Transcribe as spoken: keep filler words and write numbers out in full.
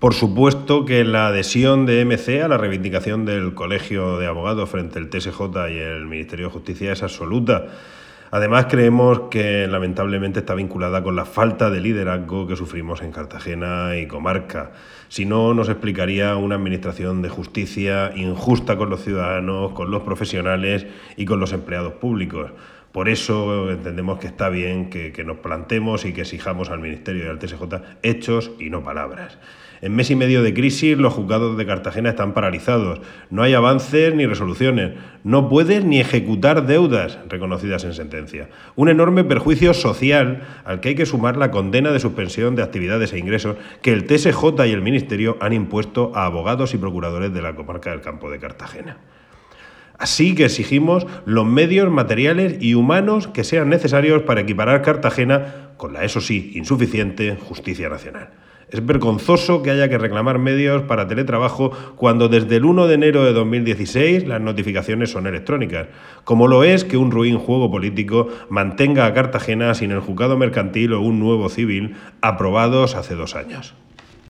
Por supuesto que la adhesión de M C a la reivindicación del Colegio de Abogados frente al T S J y el Ministerio de Justicia es absoluta. Además, creemos que lamentablemente está vinculada con la falta de liderazgo que sufrimos en Cartagena y comarca. Si no, nos explicaría una administración de justicia injusta con los ciudadanos, con los profesionales y con los empleados públicos. Por eso entendemos que está bien que, que nos plantemos y que exijamos al Ministerio y al T S J hechos y no palabras. En mes y medio de crisis, los juzgados de Cartagena están paralizados. No hay avances ni resoluciones. No pueden ni ejecutar deudas reconocidas en sentencia. Un enorme perjuicio social al que hay que sumar la condena de suspensión de actividades e ingresos que el T S J y el Ministerio han impuesto a abogados y procuradores de la comarca del Campo de Cartagena. Así que exigimos los medios materiales y humanos que sean necesarios para equiparar Cartagena con la, eso sí, insuficiente Justicia Nacional. Es vergonzoso que haya que reclamar medios para teletrabajo cuando desde el uno de enero de dos mil dieciséis las notificaciones son electrónicas, como lo es que un ruin juego político mantenga a Cartagena sin el juzgado mercantil o un nuevo civil aprobados hace dos años.